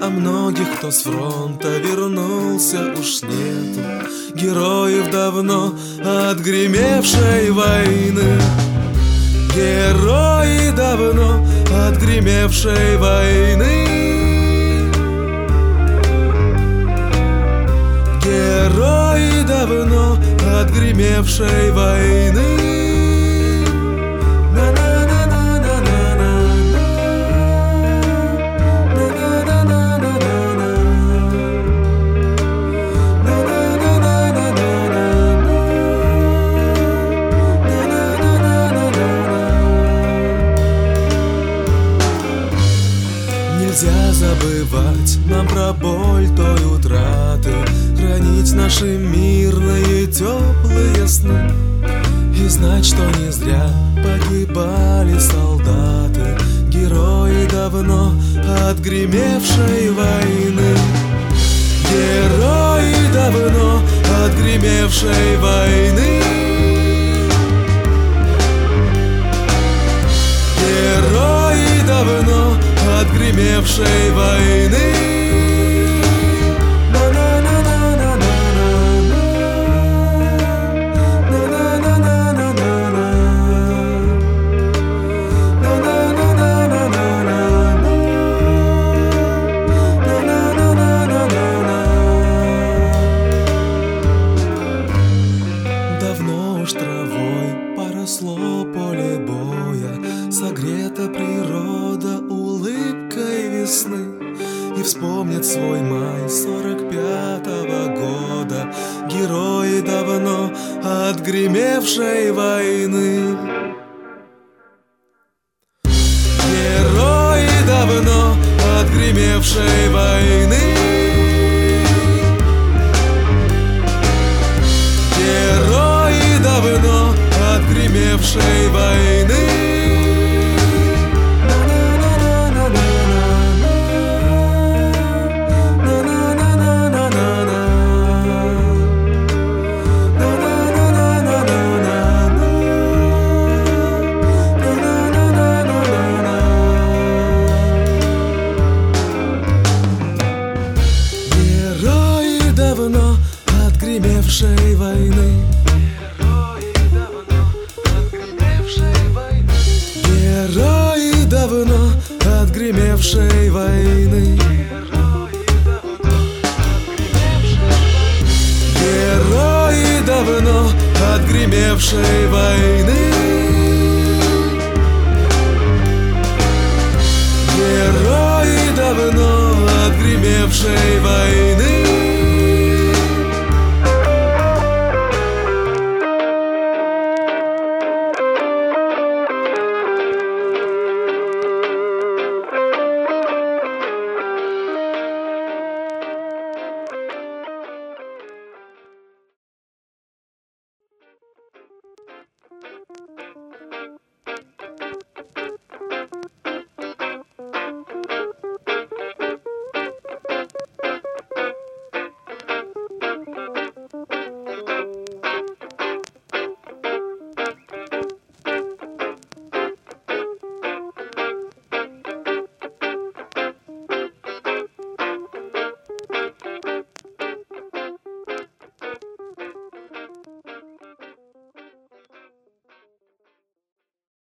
А многих, кто с фронта вернулся, уж нету героев давно отгремевшей войны. Герои давно отгремевшей войны. Герои давно отгремевшей войны. Нельзя забывать нам про боль той утраты, хранить наши мирные теплые сны и знать, что не зря погибали солдаты, герои давно отгремевшей войны. Герои давно отгремевшей войны. Герои давно отгремевшей войны. Давно уж травой поросло поле боя, согрета природа улыбкой весны. И вспомнит свой май 45-го года, герои давно отгремевшей войны. Герои давно отгремевшей войны. Герои давно отгремевшей войны. Давно отгремевшей войны. Герои давно отгремевшей войны. Герои давно отгремевшей войны. Герои давно отгремевшей войны.